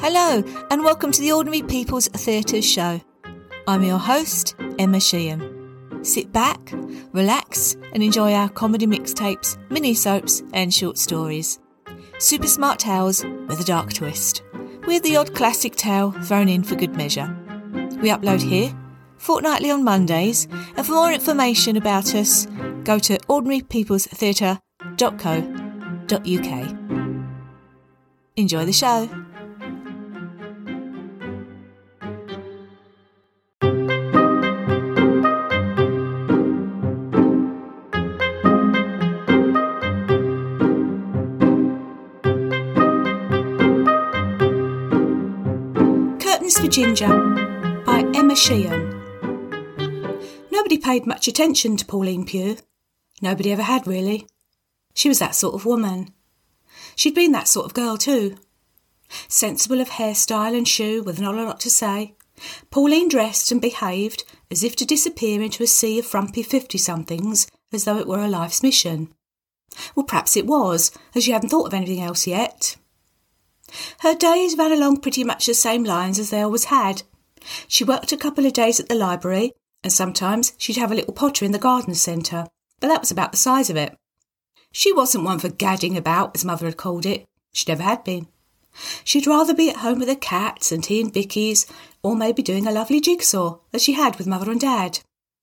Hello and welcome to the Ordinary People's Theatre Show. I'm your host, Emma Sheehan. Sit back, relax and enjoy our comedy mixtapes, mini-soaps and short stories. Super smart tales with a dark twist, with the odd classic tale thrown in for good measure. We upload here, fortnightly on Mondays, and for more information about us, go to ordinarypeoplestheatre.co.uk. Enjoy the show. Curtains for Ginger by Emma Sheehan. Nobody paid much attention to Pauline Pugh. Nobody ever had, really. She was that sort of woman. She'd been that sort of girl too. Sensible of hairstyle and shoe with not a lot to say, Pauline dressed and behaved as if to disappear into a sea of frumpy 50-somethings as though it were a life's mission. Well, perhaps it was, as you hadn't thought of anything else yet. Her days ran along pretty much the same lines as they always had. She worked a couple of days at the library, and sometimes she'd have a little potter in the garden centre, but that was about the size of it. She wasn't one for gadding about, as Mother had called it. She never had been. She'd rather be at home with her cats and tea and bickies, or maybe doing a lovely jigsaw, as she had with Mother and Dad.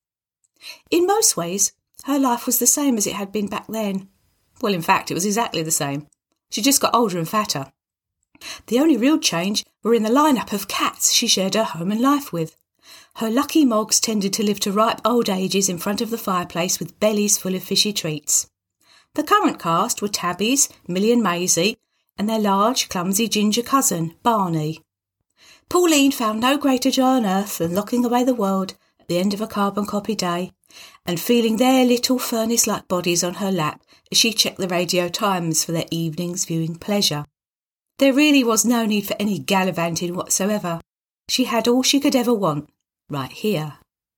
In most ways, her life was the same as it had been back then. Well, in fact, it was exactly the same. She just got older and fatter. The only real change were in the line-up of cats she shared her home and life with. Her lucky mogs tended to live to ripe old ages in front of the fireplace with bellies full of fishy treats. The current cast were Tabbies, Millie and Maisie, and their large, clumsy ginger cousin, Barney. Pauline found no greater joy on earth than locking away the world at the end of a carbon copy day and feeling their little furnace-like bodies on her lap as she checked the Radio Times for their evening's viewing pleasure. There really was no need for any gallivanting whatsoever. She had all she could ever want, right here.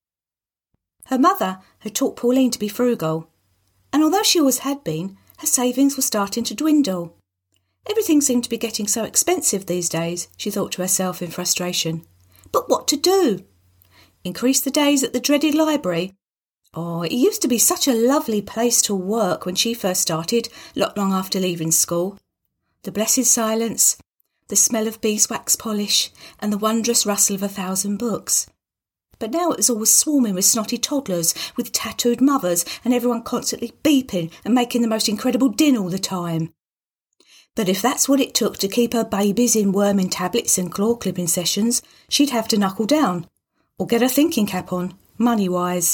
Her mother had taught Pauline to be frugal, and although she always had been, her savings were starting to dwindle. Everything seemed to be getting so expensive these days, she thought to herself in frustration. But what to do? Increase the days at the dreaded library? Oh, it used to be such a lovely place to work when she first started, not long after leaving school. The blessed silence, the smell of beeswax polish, and the wondrous rustle of 1,000 books. But now it was always swarming with snotty toddlers, with tattooed mothers, and everyone constantly beeping and making the most incredible din all the time. But if that's what it took to keep her babies in worming tablets and claw-clipping sessions, she'd have to knuckle down, or get her thinking cap on, money-wise.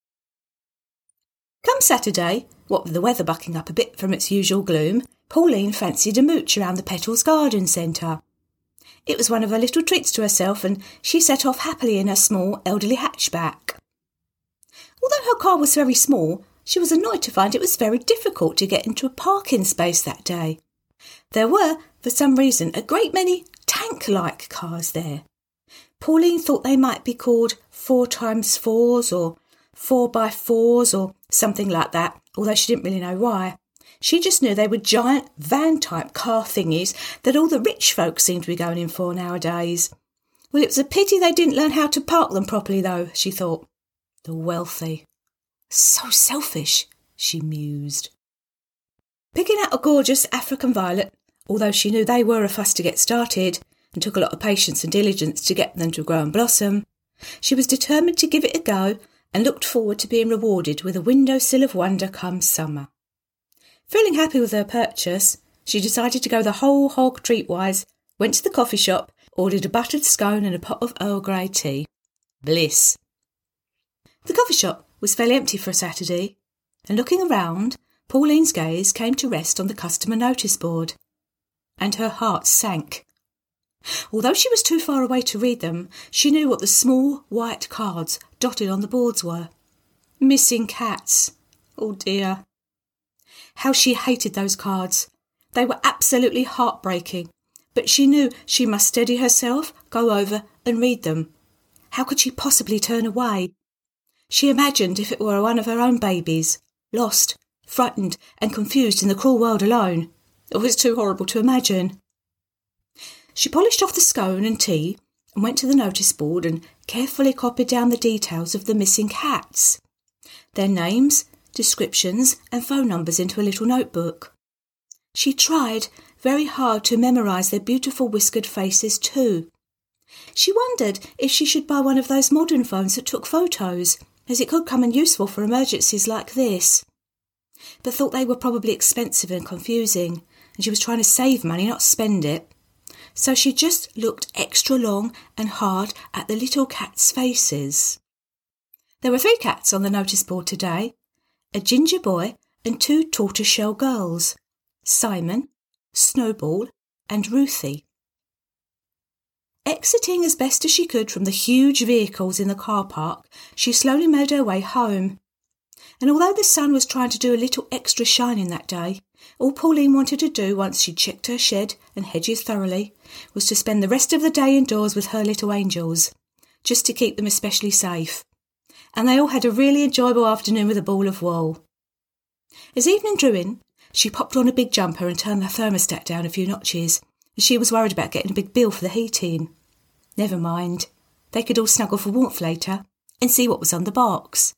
Come Saturday, what with the weather bucking up a bit from its usual gloom, Pauline fancied a mooch around the Petals Garden Centre. It was one of her little treats to herself, and she set off happily in her small, elderly hatchback. Although her car was very small, she was annoyed to find it was very difficult to get into a parking space that day. There were, for some reason, a great many tank-like cars there. Pauline thought they might be called 4x4s or 4x4s or something like that, although she didn't really know why. She just knew they were giant van-type car thingies that all the rich folks seemed to be going in for nowadays. Well, it was a pity they didn't learn how to park them properly, though, she thought. The wealthy. So selfish, she mused. Picking out a gorgeous African violet, although she knew they were a fuss to get started and took a lot of patience and diligence to get them to grow and blossom, she was determined to give it a go and looked forward to being rewarded with a windowsill of wonder come summer. Feeling happy with her purchase, she decided to go the whole hog treat-wise, went to the coffee shop, ordered a buttered scone and a pot of Earl Grey tea. Bliss. The coffee shop was fairly empty for a Saturday, and looking around, Pauline's gaze came to rest on the customer notice board, and her heart sank. Although she was too far away to read them, she knew what the small white cards dotted on the boards were. Missing cats. Oh dear. How she hated those cards. They were absolutely heartbreaking, but she knew she must steady herself, go over and read them. How could she possibly turn away? She imagined if it were one of her own babies, lost, frightened and confused in the cruel world alone. It was too horrible to imagine. She polished off the scone and tea and went to the notice board and carefully copied down the details of the missing cats, their names, descriptions and phone numbers into a little notebook. She tried very hard to memorise their beautiful whiskered faces too. She wondered if she should buy one of those modern phones that took photos, as it could come in useful for emergencies like this, but thought they were probably expensive and confusing, and she was trying to save money, not spend it. So she just looked extra long and hard at the little cats' faces. There were 3 cats on the notice board today, a ginger boy and 2 tortoiseshell girls, Simon, Snowball and Ruthie. Exiting as best as she could from the huge vehicles in the car park, she slowly made her way home. And although the sun was trying to do a little extra shining that day, all Pauline wanted to do once she'd checked her shed and hedges thoroughly was to spend the rest of the day indoors with her little angels, just to keep them especially safe. And they all had a really enjoyable afternoon with a ball of wool. As evening drew in, she popped on a big jumper and turned the thermostat down a few notches, as she was worried about getting a big bill for the heating. Never mind, they could all snuggle for warmth later and see what was on the box.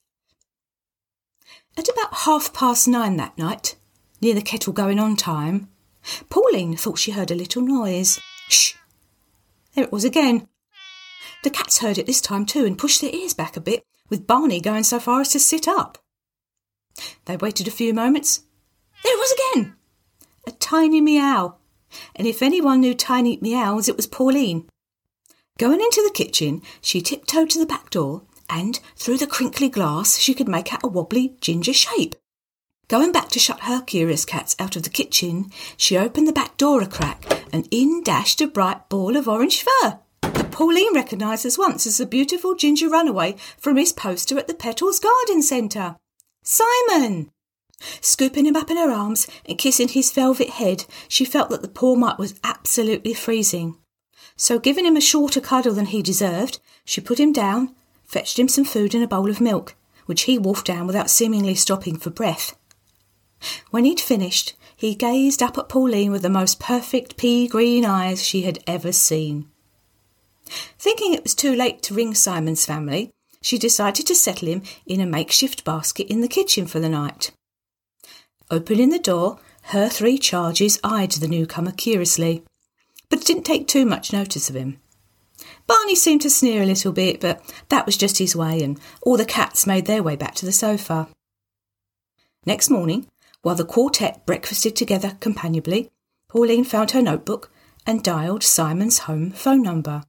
At about 9:30 that night, near the kettle going on time, Pauline thought she heard a little noise. Shh! There it was again. The cats heard it this time too and pushed their ears back a bit, with Barney going so far as to sit up. They waited a few moments. There it was again! A tiny meow. And if anyone knew tiny meows, it was Pauline. Going into the kitchen, she tiptoed to the back door and, through the crinkly glass, she could make out a wobbly ginger shape. Going back to shut her curious cats out of the kitchen, she opened the back door a crack and in dashed a bright ball of orange fur that Pauline recognised at once as the beautiful ginger runaway from his poster at the Petals Garden Centre. Simon! Scooping him up in her arms and kissing his velvet head, she felt that the poor mite was absolutely freezing. So giving him a shorter cuddle than he deserved, she put him down, fetched him some food and a bowl of milk, which he wolfed down without seemingly stopping for breath. When he'd finished, he gazed up at Pauline with the most perfect pea-green eyes she had ever seen. Thinking it was too late to ring Simon's family, she decided to settle him in a makeshift basket in the kitchen for the night. Opening the door, her 3 charges eyed the newcomer curiously, but didn't take too much notice of him. Barney seemed to sneer a little bit, but that was just his way, and all the cats made their way back to the sofa. Next morning, while the quartet breakfasted together companionably, Pauline found her notebook and dialled Simon's home phone number.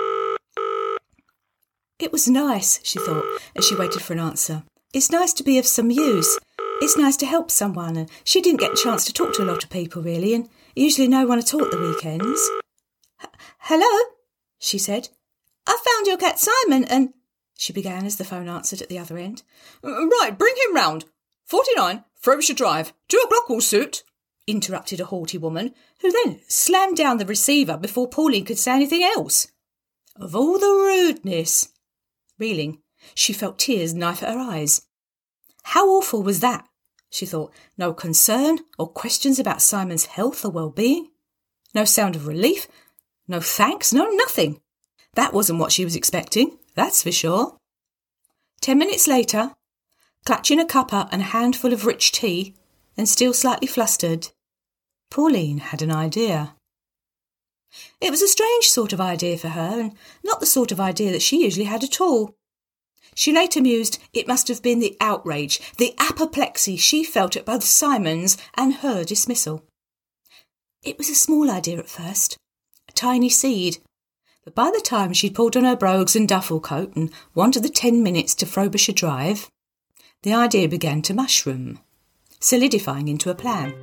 It was nice, she thought, as she waited for an answer. It's nice to be of some use. It's nice to help someone, and she didn't get a chance to talk to a lot of people, really, and usually no one at all at the weekends. Hello, she said. I found your cat Simon, and... she began as the phone answered at the other end. Right, bring him round. 49, Frobisher Drive. 2 o'clock will suit, interrupted a haughty woman, who then slammed down the receiver before Pauline could say anything else. Of all the rudeness! Reeling, she felt tears knife at her eyes. How awful was that? She thought. No concern or questions about Simon's health or well-being. No sound of relief. No thanks. No nothing. That wasn't what she was expecting, that's for sure. 10 minutes later, clutching a cuppa and a handful of rich tea, and still slightly flustered, Pauline had an idea. It was a strange sort of idea for her, and not the sort of idea that she usually had at all. She later mused it must have been the outrage, the apoplexy she felt at both Simon's and her dismissal. It was a small idea at first, a tiny seed, but by the time she'd pulled on her brogues and duffel coat and wandered the 10 minutes to Frobisher Drive, the idea began to mushroom, solidifying into a plan.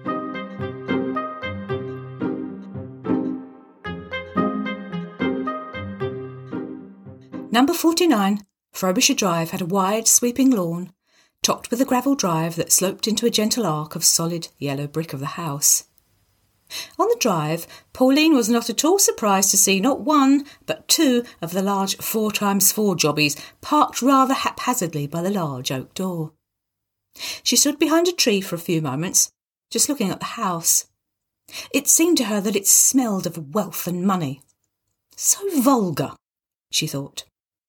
Number 49, Frobisher Drive, had a wide, sweeping lawn, topped with a gravel drive that sloped into a gentle arc of solid yellow brick of the house. On the drive, Pauline was not at all surprised to see not 1, but 2 of the large 4x4 jobbies parked rather haphazardly by the large oak door. She stood behind a tree for a few moments, just looking at the house. It seemed to her that it smelled of wealth and money. So vulgar, she thought.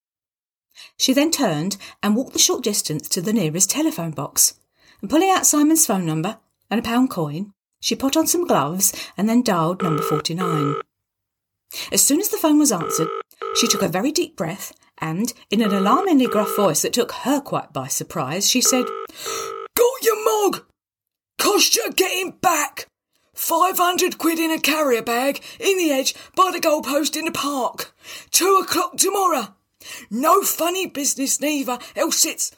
She then turned and walked the short distance to the nearest telephone box, and pulling out Simon's phone number and a £1 coin, she put on some gloves and then dialed number 49. As soon as the phone was answered, she took a very deep breath and, in an alarmingly gruff voice that took her quite by surprise, she said, "Got your mug! Cost you getting back! 500 quid in a carrier bag in the edge by the goalpost in the park. 2 o'clock tomorrow. No funny business neither, else it's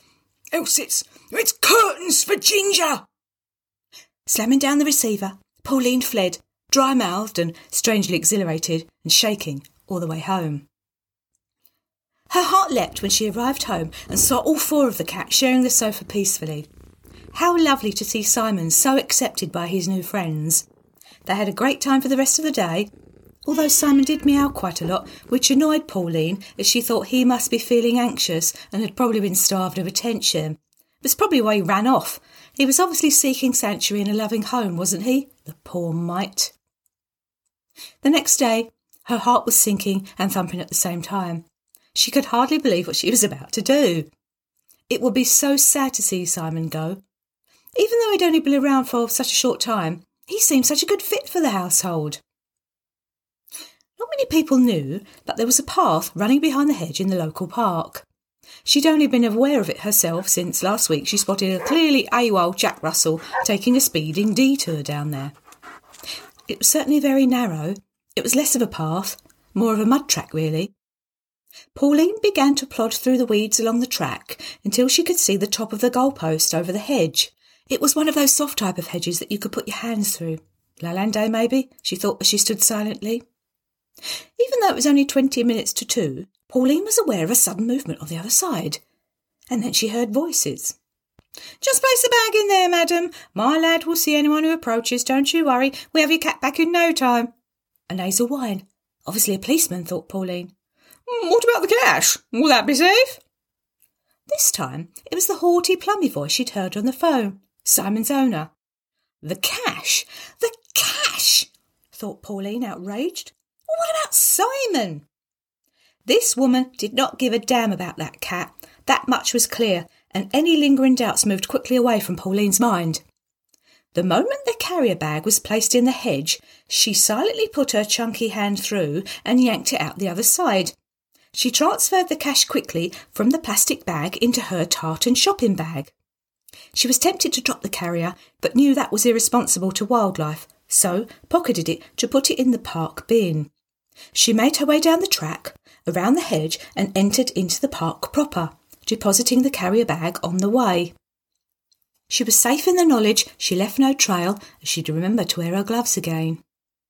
curtains for ginger." Slamming down the receiver, Pauline fled, dry-mouthed and strangely exhilarated and shaking all the way home. Her heart leapt when she arrived home and saw all 4 of the cats sharing the sofa peacefully. How lovely to see Simon so accepted by his new friends. They had a great time for the rest of the day, although Simon did meow quite a lot, which annoyed Pauline as she thought he must be feeling anxious and had probably been starved of attention. That's probably why he ran off. He was obviously seeking sanctuary in a loving home, wasn't he? The poor mite. The next day, her heart was sinking and thumping at the same time. She could hardly believe what she was about to do. It would be so sad to see Simon go. Even though he'd only been around for such a short time, he seemed such a good fit for the household. Not many people knew that there was a path running behind the hedge in the local park. She'd only been aware of it herself since last week she spotted a clearly AWOL Jack Russell taking a speeding detour down there. It was certainly very narrow. It was less of a path, more of a mud track really. Pauline began to plod through the weeds along the track until she could see the top of the goalpost over the hedge. It was one of those soft type of hedges that you could put your hands through. Lalande, maybe, she thought as she stood silently. Even though it was only 20 minutes to 2, Pauline was aware of a sudden movement on the other side. And then she heard voices. "Just place the bag in there, madam. My lad will see anyone who approaches, don't you worry. We have your cat back in no time." A nasal whine. Obviously a policeman, thought Pauline. "What about the cash? Will that be safe?" This time it was the haughty, plummy voice she'd heard on the phone. Simon's owner. The cash! The cash! Thought Pauline, outraged. What about Simon? This woman did not give a damn about that cat. That much was clear, and any lingering doubts moved quickly away from Pauline's mind. The moment the carrier bag was placed in the hedge, she silently put her chunky hand through and yanked it out the other side. She transferred the cash quickly from the plastic bag into her tartan shopping bag. She was tempted to drop the carrier, but knew that was irresponsible to wildlife, so pocketed it to put it in the park bin. She made her way down the track, around the hedge, and entered into the park proper, depositing the carrier bag on the way. She was safe in the knowledge she left no trail, as she'd remember to wear her gloves again.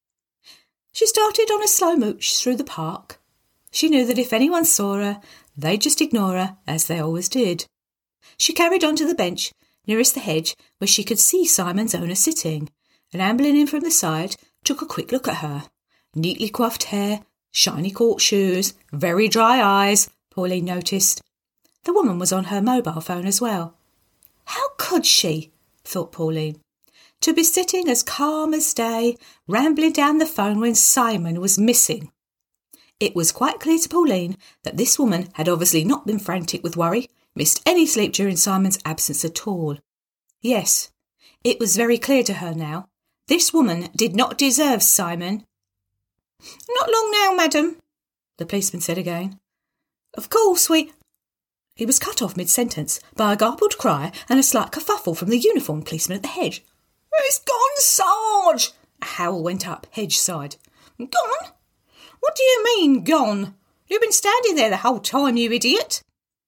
She started on a slow mooch through the park. She knew that if anyone saw her, they'd just ignore her, as they always did. She carried on to the bench nearest the hedge, where she could see Simon's owner sitting, and ambling in from the side, took a quick look at her. Neatly coiffed hair, shiny court shoes, very dry eyes, Pauline noticed. The woman was on her mobile phone as well. How could she, thought Pauline, to be sitting as calm as day, rambling down the phone when Simon was missing? It was quite clear to Pauline that this woman had obviously not been frantic with worry, missed any sleep during Simon's absence at all. Yes, it was very clear to her now. This woman did not deserve Simon. "Not long now, madam," the policeman said again. "Of course we—" He was cut off mid-sentence by a garbled cry and a slight kerfuffle from the uniformed policeman at the hedge. "It's gone, Sarge!" A howl went up, hedge side. "Gone? What do you mean, gone? You've been standing there the whole time, you idiot!"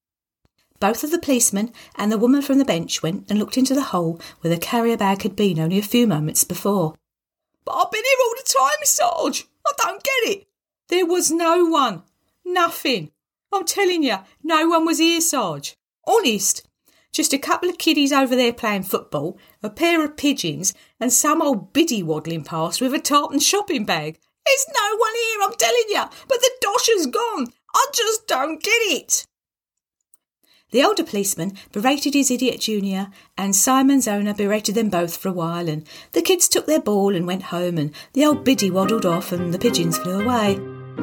Both of the policemen and the woman from the bench went and looked into the hole where the carrier bag had been only a few moments before. "But I've been here all the time, Sarge. I don't get it. There was no one. Nothing. I'm telling you, no one was here, Sarge. Honest. Just a couple of kiddies over there playing football, a pair of pigeons, and some old biddy waddling past with a tartan shopping bag. There's no one here, I'm telling you, but the dosh has gone. I just don't get it." The older policeman berated his idiot junior, and Simon's owner berated them both for a while, and the kids took their ball and went home, and the old biddy waddled off, and the pigeons flew away.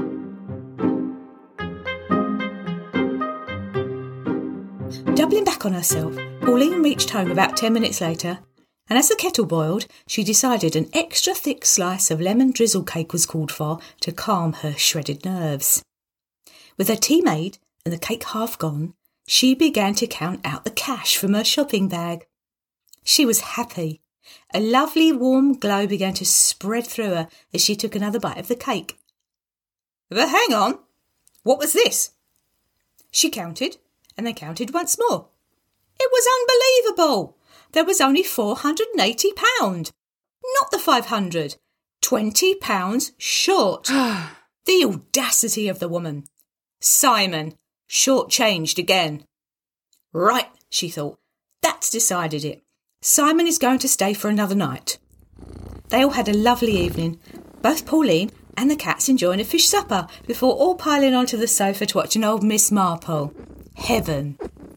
Doubling back on herself, Pauline reached home about 10 minutes later, and as the kettle boiled, she decided an extra thick slice of lemon drizzle cake was called for to calm her shredded nerves. With her tea made and the cake half gone, she began to count out the cash from her shopping bag. She was happy. A lovely warm glow began to spread through her as she took another bite of the cake. But hang on, what was this? She counted, and then counted once more. It was unbelievable. There was only £480. Not the 500. £20 short. The audacity of the woman. Simon, short-changed again. Right, she thought. That's decided it. Simon is going to stay for another night. They all had a lovely evening, both Pauline and the cats enjoying a fish supper before all piling onto the sofa to watch an old Miss Marple. Heaven.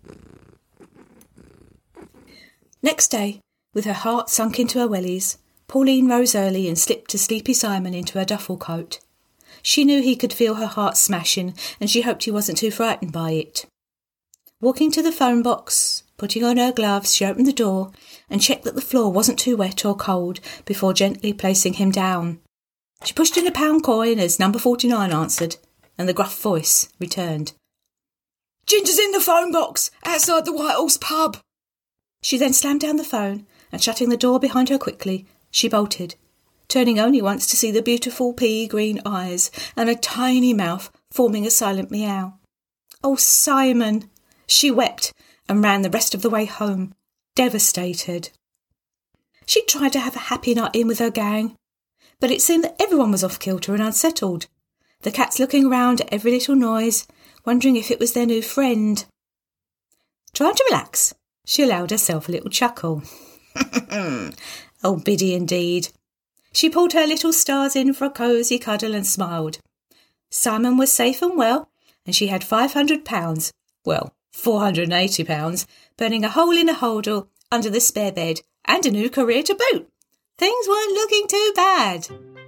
Next day, with her heart sunk into her wellies, Pauline rose early and slipped to sleepy Simon into her duffel coat. She knew he could feel her heart smashing, and she hoped he wasn't too frightened by it. Walking to the phone box, putting on her gloves, she opened the door and checked that the floor wasn't too wet or cold before gently placing him down. She pushed in a £1 coin as number 49 answered, and the gruff voice returned. Ginger's in the phone box, outside the White Horse pub. She then slammed down the phone, and shutting the door behind her quickly, she bolted, turning only once to see the beautiful pea-green eyes and a tiny mouth forming a silent meow. Oh, Simon! She wept and ran the rest of the way home, devastated. She tried to have a happy night in with her gang, but it seemed that everyone was off-kilter and unsettled, the cats looking round at every little noise, wondering if it was their new friend. Trying to relax, she allowed herself a little chuckle. Oh, Biddy indeed. She pulled her little stars in for a cosy cuddle and smiled. Simon was safe and well, and she had £500, well, £480, burning a hole in a holdall under the spare bed, and a new career to boot. Things weren't looking too bad.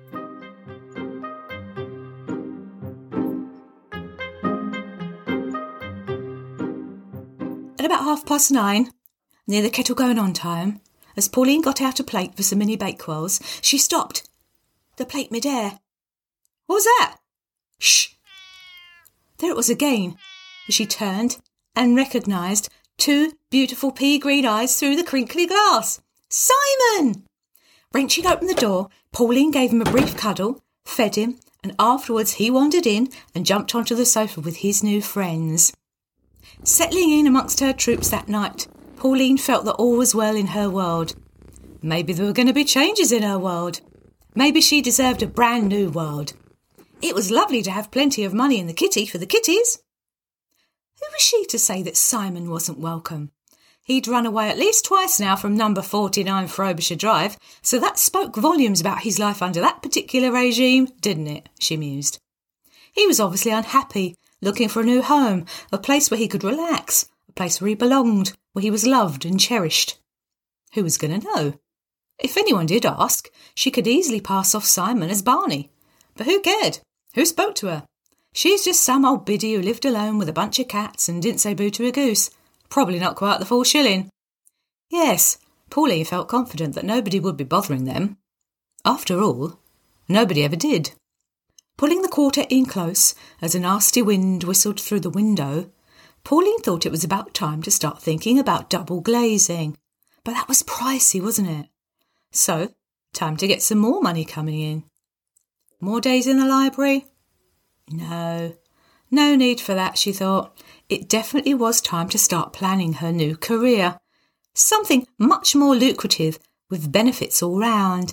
At about 9:30, near the kettle going on time, as Pauline got out a plate for some mini bakewells, she stopped, the plate mid-air. What was that? Shh! There it was again, as she turned and recognised 2 beautiful pea-green eyes through the crinkly glass. Simon! Wrenching open the door, Pauline gave him a brief cuddle, fed him, and afterwards he wandered in and jumped onto the sofa with his new friends. Settling in amongst her troops that night, Pauline felt that all was well in her world. Maybe there were going to be changes in her world. Maybe she deserved a brand new world. It was lovely to have plenty of money in the kitty for the kitties. Who was she to say that Simon wasn't welcome? He'd run away at least twice now from number 49 Frobisher Drive, so that spoke volumes about his life under that particular regime, didn't it? She mused. He was obviously unhappy, looking for a new home, a place where he could relax, a place where he belonged, where he was loved and cherished. Who was going to know? If anyone did ask, she could easily pass off Simon as Barney. But who cared? Who spoke to her? She's just some old biddy who lived alone with a bunch of cats and didn't say boo to a goose. Probably not quite the full shilling. Yes, Pauline felt confident that nobody would be bothering them. After all, nobody ever did. Pulling the quarter in close as a nasty wind whistled through the window, Pauline thought it was about time to start thinking about double glazing. But that was pricey, wasn't it? So, time to get some more money coming in. More days in the library? No need for that, she thought. It definitely was time to start planning her new career. Something much more lucrative with benefits all round.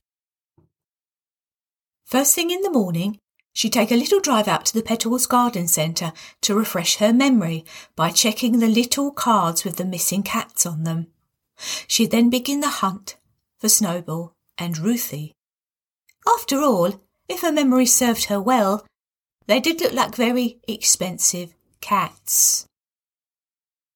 First thing in the morning, she'd take a little drive out to the Petals Garden Centre to refresh her memory by checking the little cards with the missing cats on them. She'd then begin the hunt for Snowball and Ruthie. After all, if her memory served her well, they did look like very expensive cats.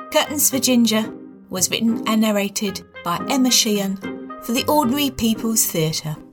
Curtains for Ginger was written and narrated by Emma Sheehan for the Ordinary People's Theatre.